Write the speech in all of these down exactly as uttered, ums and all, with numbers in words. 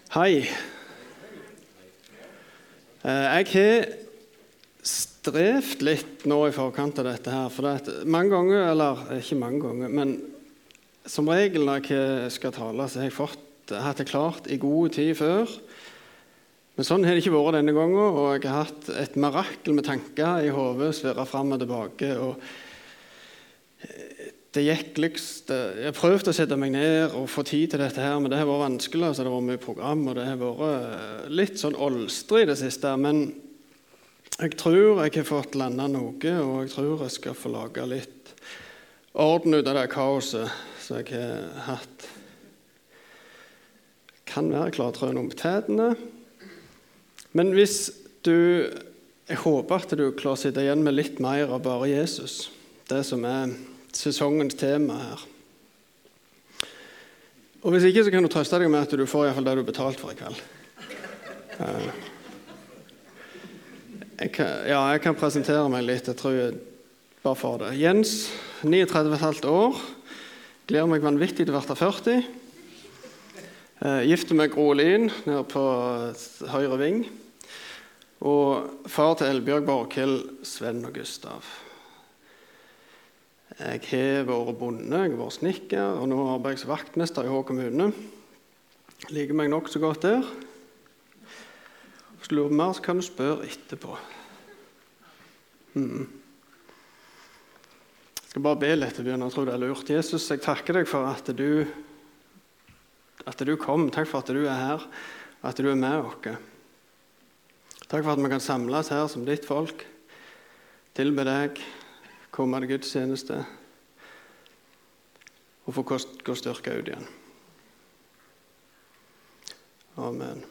Hei. Jeg har strevd litt nå i forkant av dette her, for det er mange ganger, eller ikke mange ganger, men som regel når jeg skal tale, så har jeg fått, hatt det klart i god tid før. Men sånn har det ikke vært denne gangen, og jeg har hatt et mirakel med tanker i hodet, svirret frem og tilbake, og det gikk lyst. Jeg prøvde å sette meg ned og få tid til dette her, men det har vært vanskelig, så det har vært mye program, og det har vært litt sånn olstre i det siste, men jeg tror jeg har fått landet noe, og jeg tror jeg skal få lage litt orden ut av det kaoset som jeg har hatt. Kan være klartrøen om tætene, men hvis du, jeg håper at du klarer å sitte igjen med litt mer av bare Jesus, det som er sesongens tema her. Og hvis ikke, så kan du trøste deg med at du får i hvert fall det du betalt for i kveld. Jeg kan, ja, jeg kan presentere meg litt, jeg tror jeg bare får det. Jens, trettini komma fem år, gleder meg vanvittig til å være førti. Gifter meg Grolin nede på høyre ving. Og far til Elbjørg, Borghild, Sven og Gustav. Jeg har vært bonde, jeg har vært snikker, og nå arbeider jeg som vaktmester i Hå kommune. Liker meg nok så godt der. Hvis du lurer mer, så kan du spørre etterpå. Hmm. Jeg skal bare be litt til å begynne, jeg tror det er lurt. Jesus, jeg takker deg for at du, at du kom. Takk for at du er her, at du er med oss. Takk for at vi kan samles her som ditt folk, tilbe deg, komme til Guds tjeneste og få gå styrke ut igjen. Amen.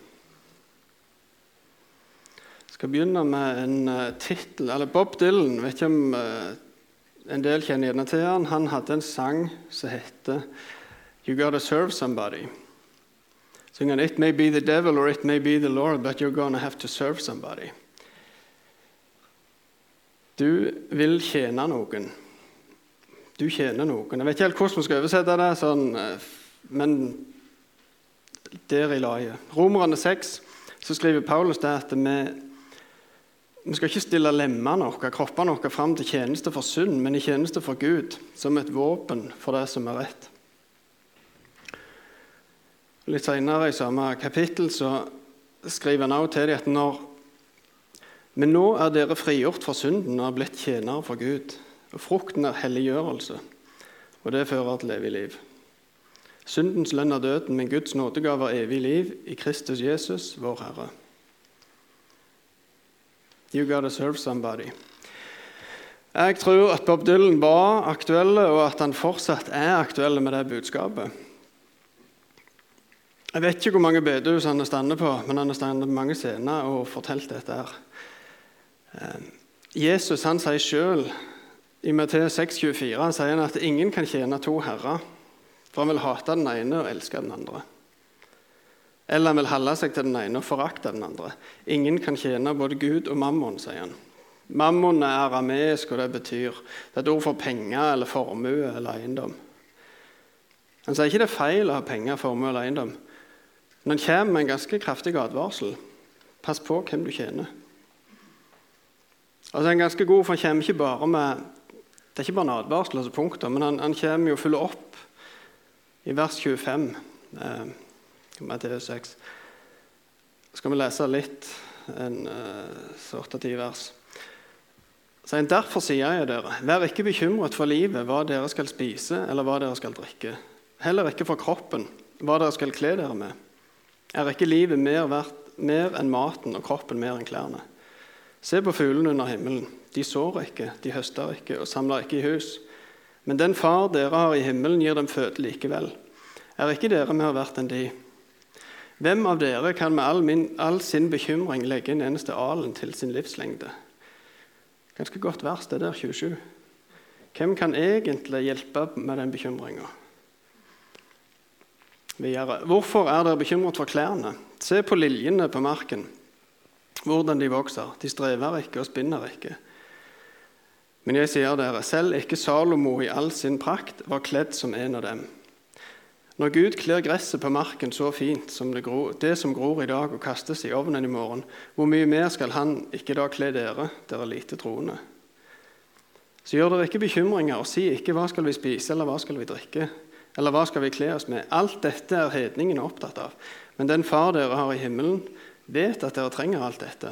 Jeg skal begynne med en uh, titel, eller Bob Dylan, vet ikke om uh, en del kjenner gjerne til han. Han hadde en sang som heter You Gotta Serve Somebody. Synger han, It may be the devil or it may be the Lord, but you're gonna have to serve somebody. Du vil tjene noen. Du tjener noen. Jeg vet ikke helt hvordan man skal oversette det, sånn, men der i laget. Romerne seks, så skriver Paulus det at vi, vi skal ikke stille lemmene våre, kroppene våre frem til tjeneste for synd, men i tjeneste for Gud, som et våpen for det som er rett. Litt senere i samme kapittel så skriver han også til dem at når Men nå er dere frigjort fra synden og er blitt tjenere for Gud. Og frukten er helliggjørelse, og det fører til evig liv. Syndens lønn er døden, men Guds nådegave er evig liv i Kristus Jesus, vår Herre. You gotta serve somebody. Jeg tror at Bob Dylan var aktuell, og at han fortsatt er aktuell med det budskapet. Jeg vet ikke hvor mange bedehus han har standet på, men han har standet på mange scener og fortalt dette her. Jesus han sier selv i Matteus seks tjuefire, han sier at ingen kan tjene to herrer, for han vil hate den ene og elske den andre. Eller han vil holde seg til den ene og forakte den andre. Ingen kan tjene både Gud og mammon, sier han. Mammon er arameisk, og det betyr det er et ord for penger eller formue eller eiendom. Han sier ikke det er feil å ha penger, formue eller eiendom, men han kommer med en ganske kraftig advarsel. Pass på hvem du tjener. Altså, han er ganske god, for han kommer ikke bare med, det er ikke bare en advarsel, altså punkter, men han, han kommer jo å fylle opp i vers tjuefem, eh, Matteus seks. Skal vi lese litt, en eh, åtte ti vers. Så en, derfor sier jeg dere, vær ikke bekymret for livet, hva dere skal spise, eller hva dere skal drikke. Heller ikke for kroppen, hva dere skal kle dere med. Er ikke livet mer verdt, mer enn maten, og kroppen mer enn klærne? Se på fuglene under himmelen. De sår ikke, de høster ikke og samler ikke i hus. Men den far dere har i himmelen gir dem føde likevel. Er ikke dere mer verdt enn de? Hvem av dere kan med all, min, all sin bekymring legge en eneste alen til sin livslengde? Ganske godt vers, det der, tjuesju. Hvem kan egentlig hjelpe med den bekymringen? Videre. Hvorfor er dere bekymret for klærne? Se på liljene på marken. Hvordan de vokser. De strever ikke og spinner ikke. Men jeg sier dere, selv ikke Salomo i all sin prakt var kledd som en av dem. Når Gud kler gresset på marken så fint som det, gror, det som gror i dag og kastes i ovnen i morgen, hvor mye mer skal han ikke da kle dere, dere lite troende? Så gjør dere ikke bekymringer, og si ikke hva skal vi spise, eller hva skal vi drikke, eller hva skal vi kle oss med. Alt dette er hedningene opptatt av. Men den far dere har i himmelen vet at dere trenger alt dette.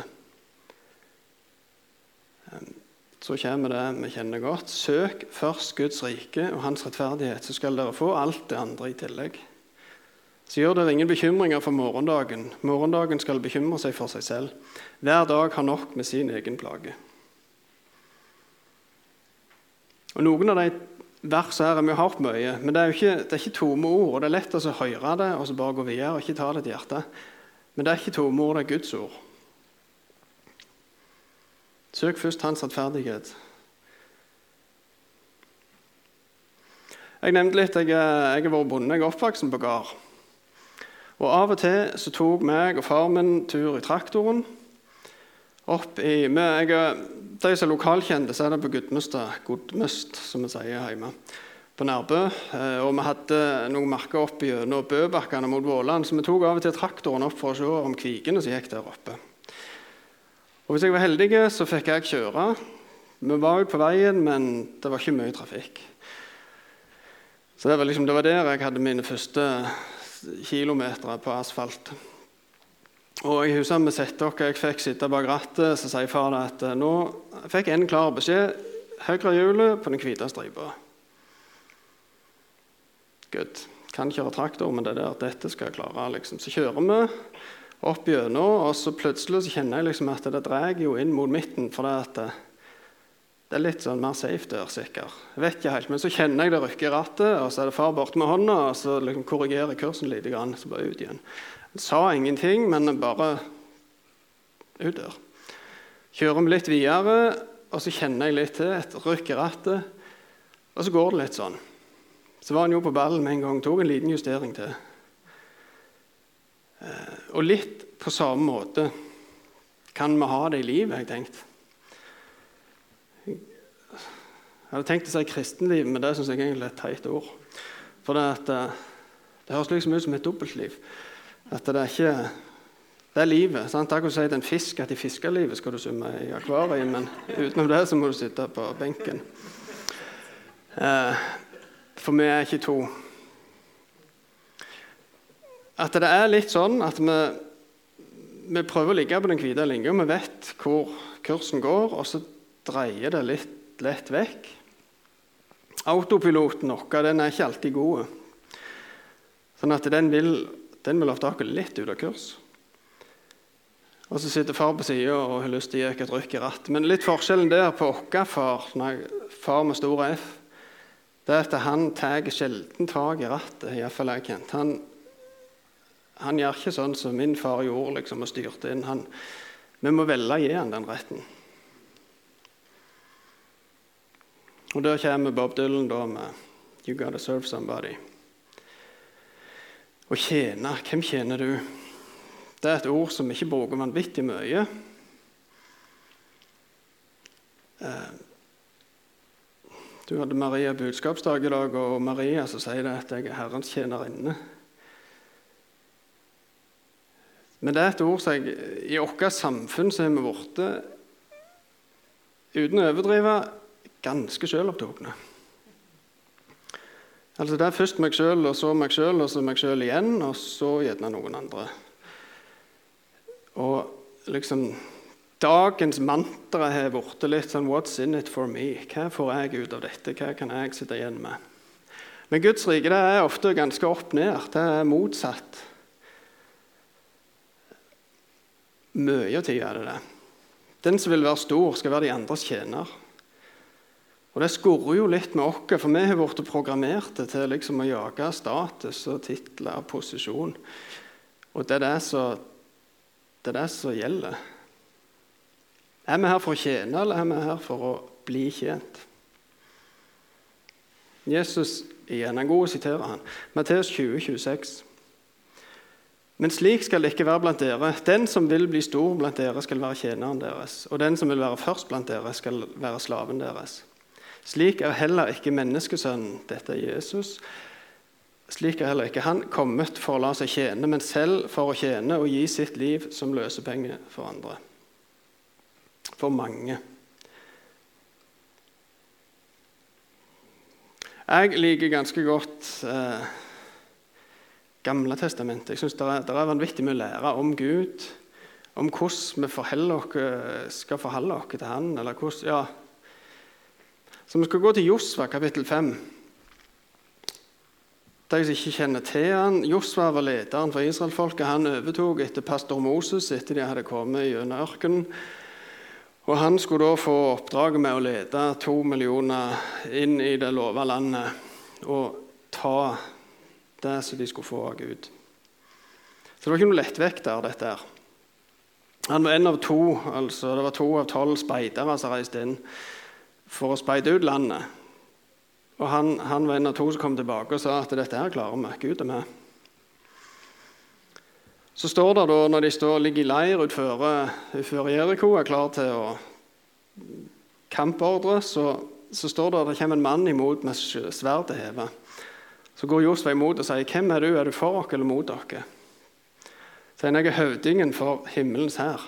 Så kommer det vi kjenner godt. Søk først Guds rike og hans rettferdighet, så skal dere få alt det andre i tillegg. Så gjør dere ingen bekymringer for morgendagen. Morgendagen skal bekymre seg for seg selv. Hver dag har nok med sin egen plage. Og noen av de versene her er vi hørt mye, men det er jo ikke, det er ikke tomme ord, og det er lett å høre det og så bare gå videre og ikke ta det til hjertet. Men det er ikke tomme ord, det er Guds ord. Søk først hans rettferdighet. Jeg nevnte litt, jeg, jeg har vært bonde, jeg er oppvoksen på gård. Og av og til så tok meg og far min tur i traktoren. Opp i, med, jeg, de som er lokalkjente, så er det på Gudmøstad, Gudmøst, som vi sier hjemme, på Nærbø. Og vi hadde noen marker opp gjennom Bøbakkene mot Våland, så vi tok av og til traktoren opp for å se om kvikene som gikk der oppe. Og hvis jeg var heldig, så fikk jeg kjøre. Vi var ute på veien, men det var ikke mye trafikk. Så det var, liksom, det var der jeg hadde mine første kilometer på asfalt. Og jeg husker vi sette dere, jeg fikk sitte bak rattet, så sier far at nå fikk jeg en klar beskjed, høyre hjulet på den hvite stripa. Good. Kan kjøre traktor, men det er der at dette skal jeg klare. Liksom. Så kjører vi opp gjennom, og så plutselig så kjenner jeg liksom at det dreier jo inn mot midten, for det, at det er litt sånn mer safe der, sikkert. Jeg vet ikke helt, men så kjenner jeg det rykker i rattet, og så er det far bort med hånda, og så liksom korrigerer kursen litt, så bare ut igjen. Jeg sa ingenting, men bare ut der. Kjører vi litt videre, og så kjenner jeg litt til et rykk i rattet, og så går det litt sånn. Så var han jo på ballen med en gang, tog en liten justering til. Og litt på samme måte kan vi ha det i livet, har jeg tenkt. Jeg hadde tenkt å si kristenliv, men det synes jeg egentlig er et teit ord. For det, at, det høres liksom ut som et dobbeltliv. At det er ikke, det er livet. Sant? Da kan du si at en fisk, at i fiskerlivet skal du summe i akvariet, men utenom det så må du sitte på benken. For vi er ikke to. At det er litt sånn at vi, vi prøver å ligge på den hvite linjen, og vi vet hvor kursen går, og så dreier det litt lett vekk. Autopiloten vår, den er ikke alltid god. Sånn at den vil, den vil ofte ha litt ut av kurs. Og så sitter far på siden og har lyst til å gi et rykk i ratt. Men litt forskjellen der på okker far, far med store F, det er at han tar sjelden tag i rattet, i hvert fall jeg kjent. Han, han gjør ikke sånn som min far gjorde, liksom, og styrte inn. Han, vi må velge å gi han den retten. Og der kommer Bob Dylan da med «You gotta serve somebody». Og tjene, hvem tjener du? Det er et ord som ikke bruker vanvittig mye. Du hadde Maria budskapsdag i dag, og Maria så sier det at jeg er Herrens tjenerinne. Men det er et ord som jeg, i vårt samfunn så er vi borte, uten å overdrive, ganske selvopptagende. Altså det er først meg selv, og så meg selv, og så meg selv igjen, og så gjerne noen andre. Og liksom, dagens mantra har vært litt sånn, what's in it for me? Hva får jeg ut av dette? Hva kan jeg sitte igjen med? Men Guds rike, det er ofte ganske opp ned. Det er motsatt. Mye tid er det det. Den som vil være stor, skal være de andres tjener. Og det skurrer jo litt med oss, for vi har vært programmert til liksom å jage status og titler og posisjon. Og det er det som, det er det som gjelder. Er vi her for å tjene, eller er vi her for å bli tjent? Jesus igjen, er god å sitere han. Matteus tjue tjueseks. Men slik skal det ikke være blant dere. Den som vil bli stor blant dere skal være tjeneren deres, og den som vil være først blant dere skal være slaven deres. Slik er heller ikke menneskesønnen, dette er Jesus, Slik er heller ikke han kommet for å la seg tjene, men selv for å tjene og gi sitt liv som løsepenge for andre. For mange. Jeg liker ganske godt eh, Gamle testamentet. Jeg synes det er, det er vanvittig mye å lære om Gud, om hvordan vi forholder oss, skal forholde oss til han, eller hvordan, ja. Så vi skal gå til Josva, kapittel fem. De som ikke kjenner til han, Josva var lederen for Israelfolket. Han overtog etter pastor Moses, etter de hadde kommet gjennom ørkenen. Og han skulle da få oppdraget med å lede to millioner inn i det lova landet og ta det som de skulle få av Gud. Så det var ikke noe lettvekt der, dette her. Han var en av to, altså det var to av tolv speidere som reiste inn for å speide ut landet. Og han, han var en av to som kom tilbake og sa at dette her klarer vi, Gud er med. Så står det da, når de står, ligger i leir utfor, utfor Jericho, er klar til å kampordre, så, så står det at det kommer en mann imot med sverdet hevet. Så går Josva imot og sier, hvem er du? Er du for dere eller mot dere? Så sier han, jeg er høvdingen for himmelens hær.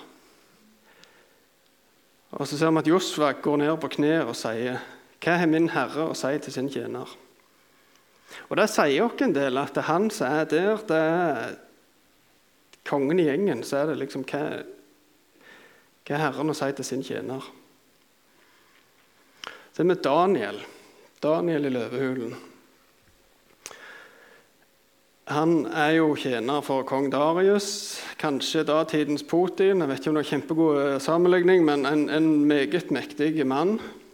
Og så ser vi at Josva går ned på kne og sier, hva har min herre å si til sin tjener? Og det sier også en del at det er han som er der, det er kongen i gjengen, så er det liksom hva, hva er herren å si til sin tjener? Så er det med Daniel, Daniel i løvehulen. Han er jo tjener for kong Darius, kanskje datidens Putin, jeg vet ikke om det er kjempegod sammenligning, men en, en meget mektig mann.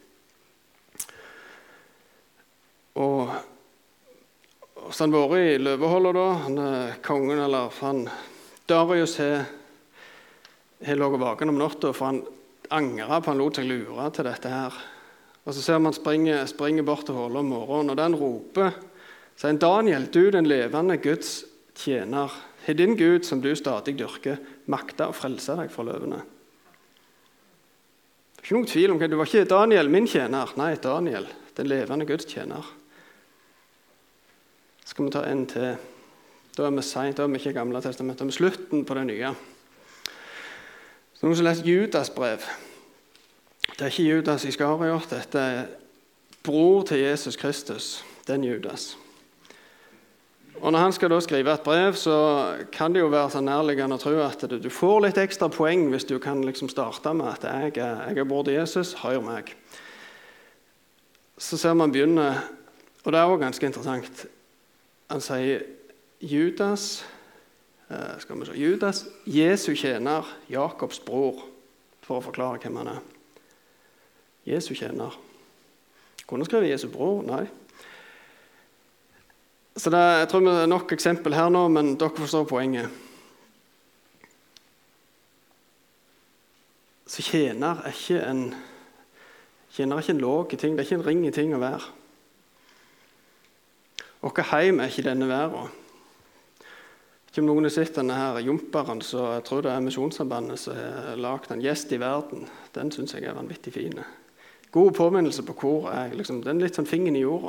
Og, og så han var i løveholdet da, han er kongen, eller han, Darius har, har låget vaken om natta, for han angret på han lot seg lure til dette her. Og så ser man springer, springer bort til hålet om morgenen, og den roper, sier han, Daniel, du den levende Guds tjener, har din Gud som du stadig dyrker, makta å frelse deg fra løvene. Det er ikke noen tvil om det, du var ikke Daniel min tjener, nei, Daniel, den levende Guds tjener. Skal vi ta en til. Da er vi sent, da er vi ikke i Gamle testamentet, da er vi slutten på det nye. Så noen som leser Judas brev. Det er ikke Judas Iskariot, dette er bror til Jesus Kristus, den Judas. Og når han skal da skrive et brev, så kan det jo være så nærliggende å tro at du får litt ekstra poeng hvis du kan liksom starte med at jeg er, jeg er bror til Jesus, hør meg. Så ser man begynne, og det er også ganske interessant. Han sier Judas, eh, skal vi se, Judas, Jesu tjener, Jakobs bror, for å forklare hvem han er. Jesu tjener. Kunne skrive Jesu bror? Nei. Så det, jeg tror vi har nok eksempel her nå, men dere forstår poenget. Så tjener er ikke en, tjener er ikke en låg ting, det er ikke en ring i ting å være. Og hva heim er ikke denne verden. Ikke om noen har sett denne her jumperen, så jeg tror det er Misjonssambandet som har lagt en gjest i verden. Den synes jeg er vanvittig fin. God påminnelse på hvor jeg, liksom, den litt sånn fingeren i jorda.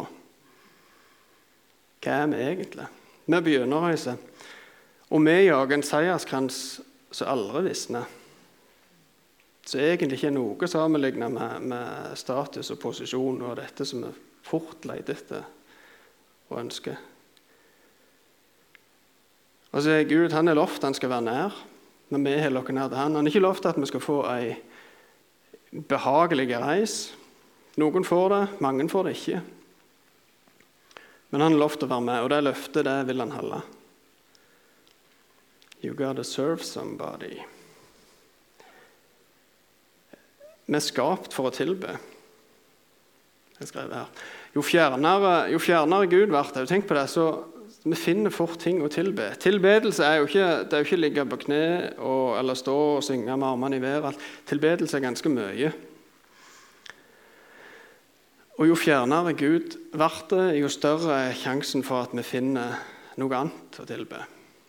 Hva er vi egentlig? Vi begynner å reise. Og vi jager en seierskrans som aldri visner. Så egentlig ikke noe sammenlignet med, med status og posisjon og dette som vi fort leter etter og ønsker. Og så er Gud, han er lovt han skal være nær, men vi har lukket nær til han. Han er ikke lovt at vi skal få en behagelig reis. Noen får det, mange får det ikke. Men han er lovt å være med, og det løftet, det vil han holde. You gotta serve somebody. Vi er skapt for å tilbe. Jeg skrev her. Jo fjernere, jo fjernere Gud vært, jeg har tenkt på det, så vi finner fort ting å tilbe. Tilbedelse er jo ikke, det er jo ikke ligge på kne og, eller stå og synge med armene i været. Tilbedelse er ganske mye. Og jo fjernere Gud vært det, jo større er sjansen for at vi finner noe annet å tilbe.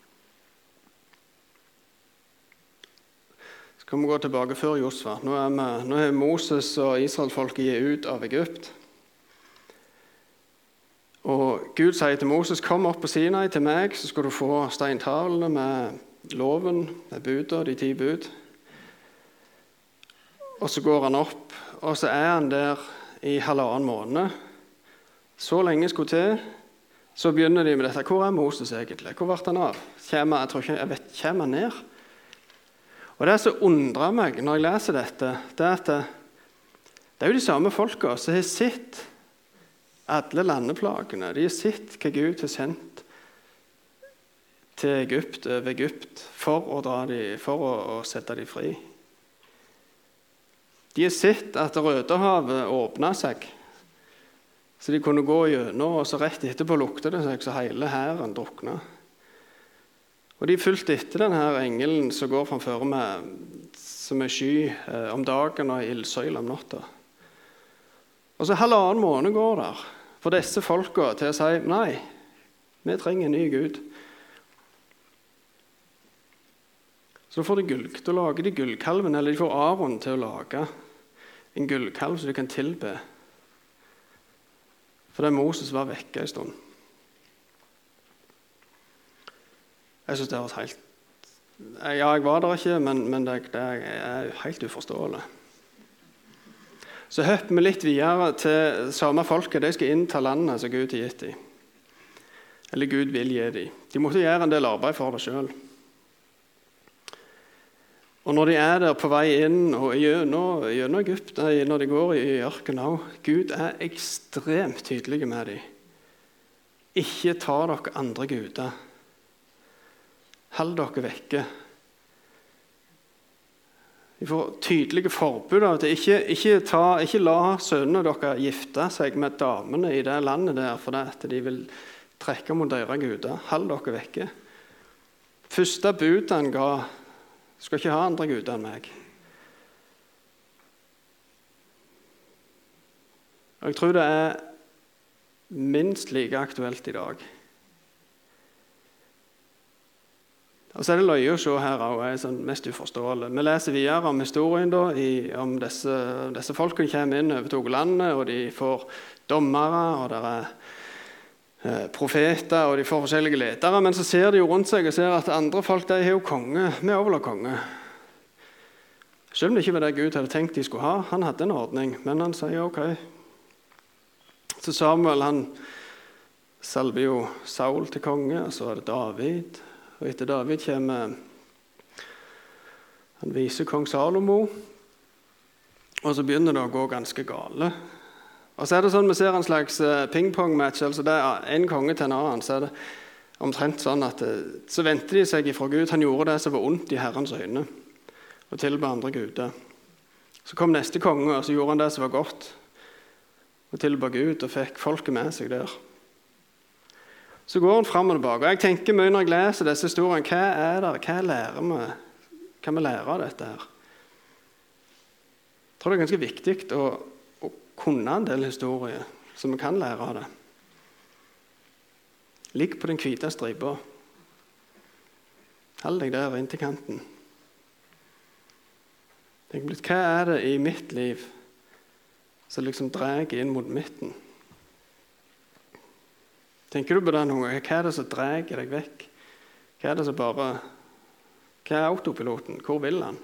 Så kan vi gå tilbake før Josva. Nå er, vi, nå er Moses og Israelfolket gitt ut av Egypt. Og Gud sier til Moses, kom opp på Sinai til meg, så skal du få steintavlene med loven, med budet, de ti bud. Og så går han opp, og så er han der i halvannen måned. Så lenge skulle til, så begynner de med dette. Hvor er Moses egentlig? Hvor ble han av? Kjem, jeg tror ikke, jeg vet, kommer han ned? Og det som undrer meg når jeg leser dette, det er at det, det er jo de samme folka som har sett alle landeplagene. De har sett hva Gud har sendt til Egypt, over Egypt, for å, dra de, for å, å sette dem fri. De har sett at Rødehavet åpnet seg, så de kunne gå gjennom, og så rett etterpå lukte det seg, så hele hæren druknet. Og de fulgte etter denne engelen som går framfor med, som er sky eh, om dagen og ildsøyle om natta. Og så halvannen måned går der for disse folka til å si, nei, vi trenger en ny Gud. Så får de gull, da lager de gullkalven, eller de får Aaron til å lage en gullkalv så de kan tilbe. Fordi Moses var vekke en stund. Jeg synes det var helt... Ja, jeg var der ikke, men, men det, det er helt uforståelig. Så høpper vi litt videre til samme folket. De skal innta landet som Gud har gitt dem. Eller Gud vil gi dem. De måtte gjøre en del arbeid for det selv. Og når de er der på vei inn, og gjennom, gjennom Egypt, når de går i ørkenen også, Gud er ekstremt tydelig med dem. Ikke ta dere andre guder. Hold dere vekke. Vi får tydelige forbud av at ikke, ikke, ta, ikke la sønnene dere gifte seg med damene i det landet der, for at de vil trekke mot deres guder. Hold dere vekke. Første budet han ga, skal ikke ha andre guder enn meg. Og jeg tror det er minst like aktuelt i dag. Og så er det løye å se her også, er sånn mest uforståelig. Vi leser videre om historien da, i, om disse, disse folkene kommer inn over tog landet, og de får dommere, og det er eh, profeter, og de får forskjellige ledere, men så ser de jo rundt seg og ser at andre folk, de har jo konge, vi overlager konge. Selv om det ikke var det Gud hadde tenkt de skulle ha, han hadde en ordning, men han sier ok. Så Samuel, han salver jo Saul til konge, og så er det David. Og etter David kommer han viser kong Salomo, og så begynner det å gå ganske gale. Og så er det sånn, vi ser en slags ping-pong-match, altså det er en konge til en annen, så er det omtrent sånn at så venter de seg ifra Gud. Han gjorde det som var ondt i Herrens øyne, og tilba andre guder. Så kom neste konge, og så gjorde han det som var godt, og tilba Gud, og fikk folket med seg der. Så går han frem og tilbake. Og jeg tenker mye når jeg leser disse historiene, hva er det, hva lærer vi, hva vi lærer av dette her? Jeg tror det er ganske viktig å, å kunne en del historier, så vi kan lære av det. Ligg på den hvite stripa. Hold deg der inn til kanten. Tenk litt, hva er det i mitt liv som liksom drar inn mot midten? Tenker du på det noen gang? Hva er det som drar deg vekk? Hva er det som bare... Hva er autopiloten? Hvor vil han?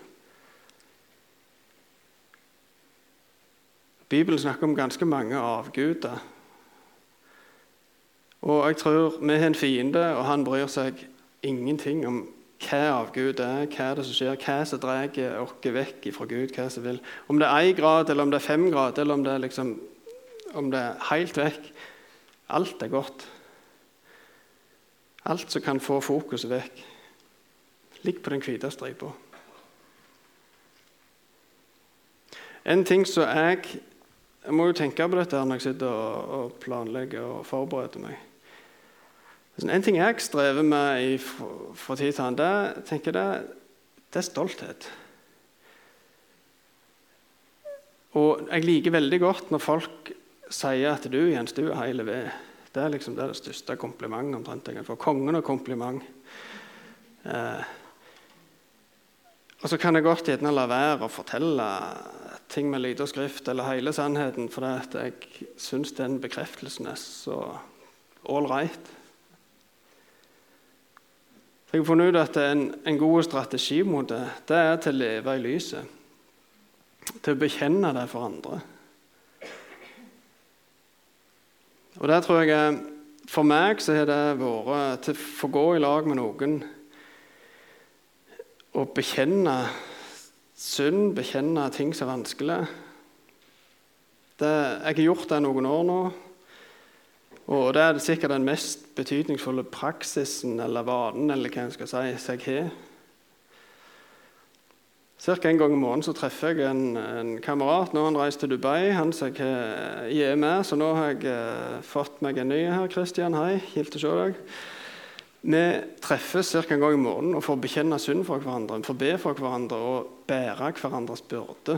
Bibelen snakker om ganske mange avguder. Og jeg tror vi har en fiende, og han bryr seg ingenting om hva avgud er, hva er det som skjer, hva som drar oss vekk fra Gud, hva som vil. Om det er en grad, eller om det er fem grad, eller om det er, liksom, om det er helt vekk. Alt er godt. Alt som kan få fokuset vekk. Ligg på den hvite stripa. En ting som jeg... Jeg må jo tenke på dette når jeg sitter og, og planlegger og forbereder meg. En ting jeg strever med i, fra tid til annen, det, tenker jeg, det, det er stolthet. Og jeg liker veldig godt når folk sier at du, Jens, du er hele ved. Det er liksom det, er det største komplimentet omtrent jeg kan få. Kongen og kompliment. Eh, og så kan jeg godt gjerne la være å fortelle ting med liten skrift eller hele sannheten, for det at jeg synes den bekreftelsen er så all right. Så jeg har funnet ut at en, en god strategi mot det, det er til å leve i lyset. Til å bekjenne det for andre. Og det tror jeg, for meg så har det vært til å få gå i lag med noen og bekjenne synd, bekjenne ting som er vanskelig. Det, jeg har gjort det noen år nå, og det er sikkert den mest betydningsfulle praksisen eller vanen, eller hva jeg skal si, som jeg har. Cirka en gang i måneden så treffer jeg en, en kamerat. Nå har han reist til Dubai, han som jeg er med, så nå har jeg eh, fått meg en ny her. Kristian, hei, kjipt å se deg. Vi treffes cirka en gang i måneden og får bekjenne synd for hverandre, får be for hverandre og bære hverandres byrde.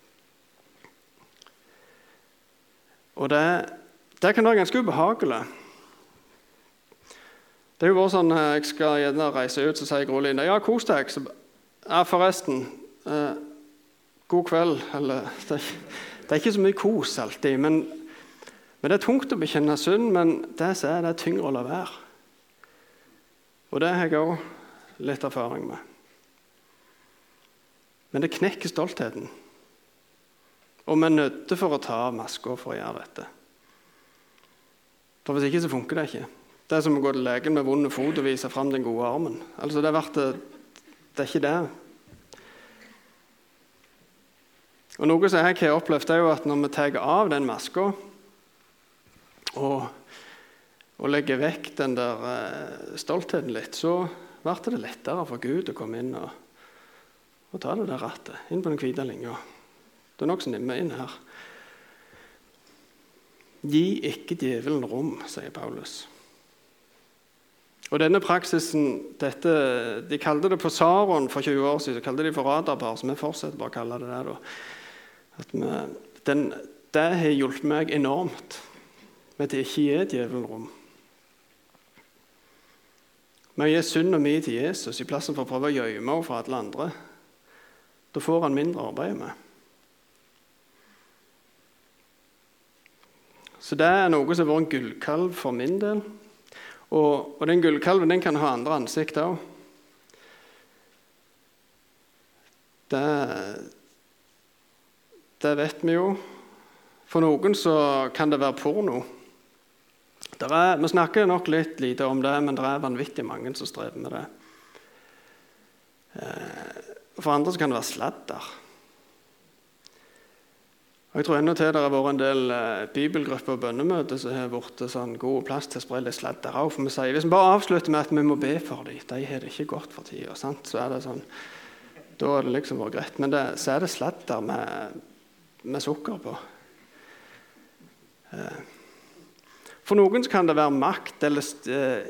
Og det, det kan være ganske ubehagelig. Det er jo bare sånn, jeg skal gjerne reise ut, så sier Gro Linda, ja, kos deg. Så, ja, forresten, eh, god kveld. Eller, det, er, det er ikke så mye kos alltid, men, men det er tungt å bekjenne synd, men det er det tyngre å la være. Og det har jeg også litt erfaring med. Men det knekker stoltheten. Og vi er nødt for å ta av masker for å gjøre dette. For hvis ikke så funker det ikke. Det er som å gå til legen med vond fot og vise frem den gode armen. Altså det er, verdt det, det er ikke det. Og noe som jeg har opplevd er jo at når vi tar av den masken og, og legger vekk den der eh, stoltheten litt, så blir det lettere for Gud å komme inn og, og ta det der rattet, inn på den hvite linja. Det er nok så nimme inn her. Gi ikke djevelen rom, sier Paulus. Og denne praksisen, dette, de kalte det på Saron for tjue år siden, så kalte de for radarpar, så vi fortsetter bare å kalle det det da. At vi, den, det har hjulpet meg enormt med at det ikke er djevelen rom. Med å gi synd og mi til Jesus i plassen for å prøve å gjemme henne fra alle andre, da får han mindre arbeid med. Så det er noe som har vært en gullkalv for min del. Og, og den gullkalven den kan ha andre ansikt også. Det, det vet vi jo. For noen så kan det være porno. Der er, vi snakker nok litt lite om det, men det er vanvittig mange som strever med det. For andre så kan det være sladder. Og jeg tror enda til det har vært en del eh, bibelgrupper og bønnemøter som har vært sånn god plass til å spre litt sladder av. For vi sier, hvis vi bare avslutter med at vi må be for dem, de har det ikke godt for tida, sant? Så er det sånn, da er det liksom vært greit. Men det, så er det sladder med, med sukker på. Eh, for noen så kan det være makt, eller eh,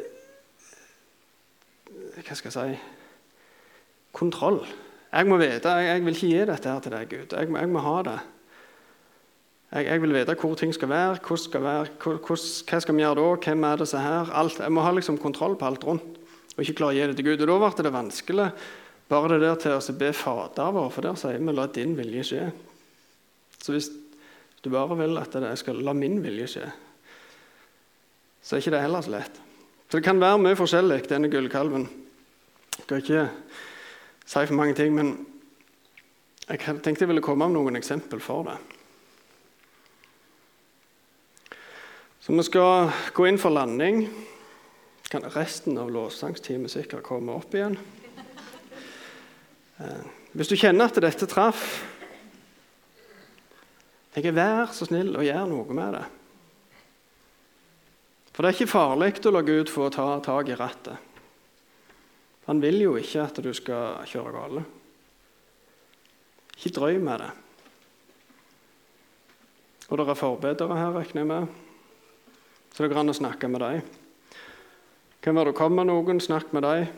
hva skal jeg si, kontroll. Jeg må vite, jeg, jeg vil ikke gi dette her til deg, Gud. Jeg, jeg må ha det. Jeg, jeg vil vite hvor ting skal være, hvor skal være hvor, hvor, hva skal vi gjøre da, hvem er det så her, alt. Jeg må ha liksom kontroll på alt rundt, og ikke klare å gi det til Gud. Og da ble det vanskelig, bare det der til å be Fader vår, for der sier vi, la din vilje skje. Så hvis du bare vil at jeg skal la min vilje skje, så er ikke det heller så lett. Så det kan være mye forskjellig, denne gullkalven. Jeg skal ikke si for mange ting, men jeg tenkte jeg ville komme med noen eksempel for det. Så vi skal gå inn for landing. Kan resten av lovsangstimen sikkert komme opp igjen. Hvis du kjenner at dette traff, jeg er vær så snill og gjør noe med det. For det er ikke farlig å la Gud få ta tag i rattet. Han vil jo ikke at du skal kjøre gale. Ikke drøy med det. Og det er forbedere her, regner jeg med. Så det går an å snakke med deg. Kan være du kommer med noen, snakk med deg.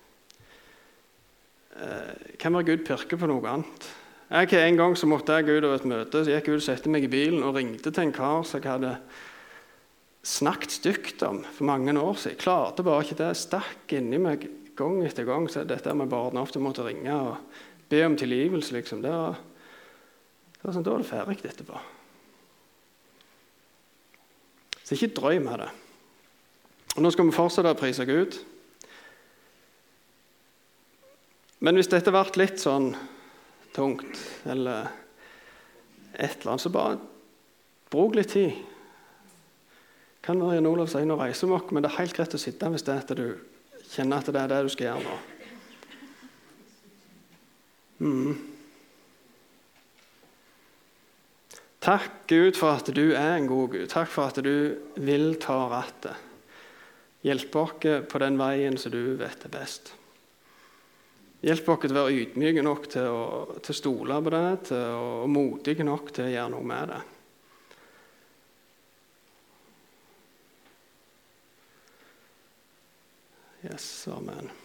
Kan være Gud pirker på noe annet. Jeg, en gang så måtte jeg ut av et møte, så jeg gikk ut og sette meg i bilen og ringte til en kar som jeg hadde snakket stygt om for mange år siden. Jeg klarte bare ikke det. Jeg stakk inni meg gang etter gang, så dette er meg bare ordnet opp til å måtte ringe og be om tilgivelse. Liksom. Det var, det var sånn, da var det ferdig etterpå. Så ikke drøy med det. Og nå skal vi fortsette å prise Gud. Men hvis dette ble litt sånn tungt, eller et eller annet, så bare bruk litt tid. Kan være Jan Olav sier, nå reiser vi oss, men det er helt greit å sitte hvis det er at du kjenner at det er det du skal gjøre nå. Mm. Takk Gud for at du er en god Gud. Takk for at du vil ta rattet. Hjelp oss på den veien som du vet er best. Hjelp oss til å være ydmyke nok til å, til å stole på det, til å, og modige nok til å gjøre noe med det. Yes, amen.